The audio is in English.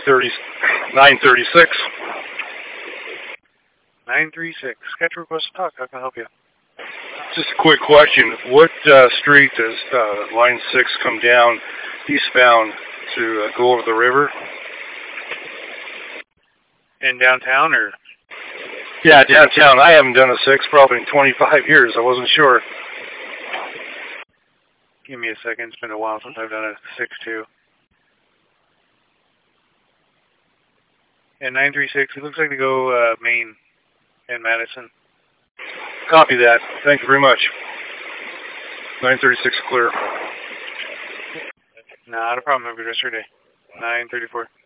936. 936. Sketch request to talk. How can I help you? Just a quick question. What street does Line 6 come down eastbound to go over the river? In downtown or? Yeah, downtown. I haven't done a 6 probably in 25 years. I wasn't sure. Give me a second. It's been a while since I've done a 6-2. And 936, it looks like to go Main and Madison. Copy that. Thank you very much. 936 clear. Not a problem. Have a good rest of your day. 934.